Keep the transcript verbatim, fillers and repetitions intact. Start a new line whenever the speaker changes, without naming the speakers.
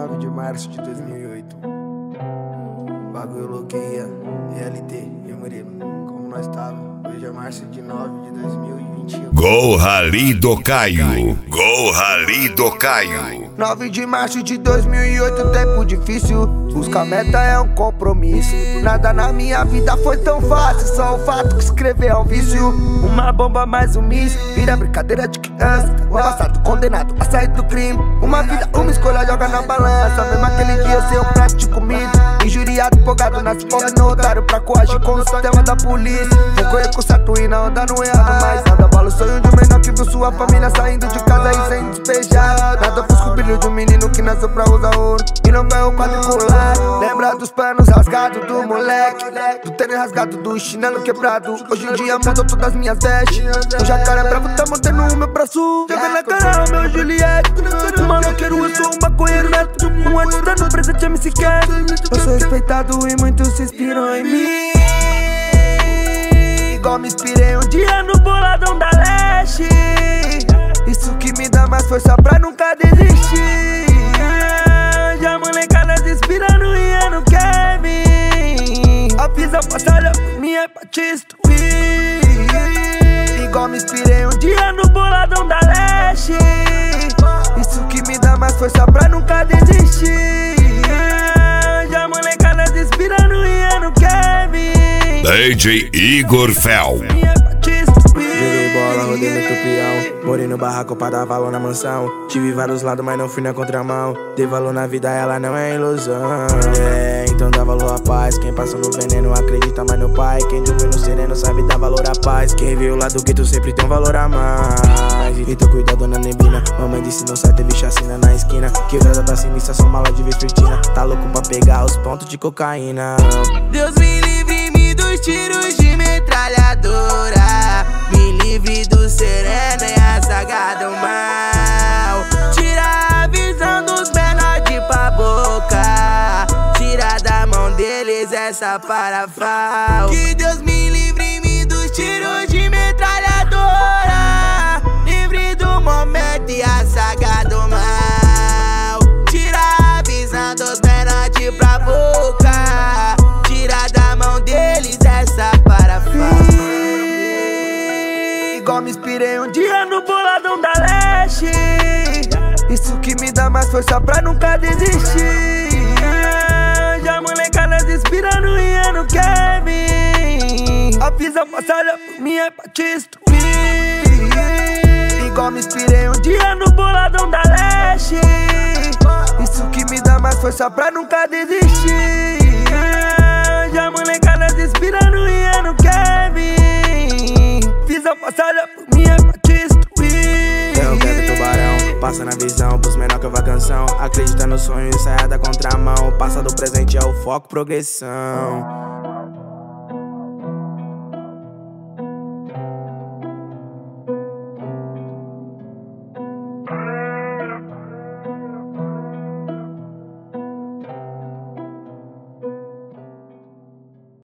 nove de março de dois mil e oito. Bagulho louqueia, R L T e Murilo. Como nós tava, hoje é março de nove de dois mil e vinte e um.
Gol Rally do Caio. Gol Rally do Caio.
nove de março de dois mil e oito, tempo difícil. Buscar meta é um compromisso. Nada na minha vida foi tão fácil. Só o fato que escrever é um vício. Uma bomba mais um míssil, vira brincadeira de criança. O passado condenado a sair do crime. Uma vida, uma escolha, joga na balança. Mesmo aquele dia eu sei um prato de comida. Injuriado, empolgado, nasce pobre no otário pra coagir com o sistema da polícia. Vou correr com certo e na onda no errado. Mas nada vale o sonho de um menor que viu sua família saindo de casa e sem despejar. Nada ofusca o brilho de um menino que nasceu pra usar ouro e não vai o quadricular. Lembra dos panos rasgados do moleque, do tênis rasgado, do chinelo quebrado. Hoje em dia mudou todas as minhas vestes. O jacaré bravo tá mantendo o meu braço. Joga na cara o meu Juliette. Um maloqueiro, eu sou um maconheiro neto. Um artista no presente M C Cat. Eu sou respeitado e muitos se inspiram em mim. Igual me inspirei um dia no boladão da Leste. Isso que me dá mais força pra nunca desistir. Já a molecada se inspira no Ian, no Kevin. A pisa passada por mim é pra te instruir. Igual me inspirei um dia no boladão da Leste. Isso que me dá mais força pra nunca desistir. Já a molecada se inspira no Ian, no Kevin.
D J Igor Fel.
Joguei bola, rodei no tupião. Morei no barraco pra dar valor na mansão. Tive vários lados, mas não fui na contramão. Dei valor na vida, ela não é ilusão. É, então dá valor à paz. Quem passa no veneno acredita mais no pai. Quem dorme no sereno sabe dar valor à paz. Quem viu lá do gueto sempre tem um valor a mais. E tô cuidado na neblina. Mamãe disse não sai, teve chacina na esquina. Quebrada da sinistra, só mala de vespertina. Tá louco pra pegar os pontos de cocaína.
Deus me livre me dos tiros de metralhadora. Me livre do sereno e a saga do mal. Tira a visão dos menores de pra boca. Tira da mão deles essa parafal. Que Deus me livre me dos tiros de metralhadora. Livre do momento e a saga do mal. Tira a visão dos menores de pra boca. Tira da mão deles essa parafal.
Igual me inspirei um dia no boladão da Leste. Isso que me dá mais força pra nunca desistir. Já a molecada se inspira no Ian, no Kevin. A pisa passada por mim é pra te instruir. Igual me inspirei um dia no boladão da Leste. Isso que me dá mais força pra nunca desistir. Já a molecada se inspira no Ian, no Kevin. Fiz a passada por mim é pra te instruir.
Eu quero tubarão, passa na visão, pros menor que eu vou a canção. Acredita no sonho e saia da contramão. Passa do presente é o foco, progressão.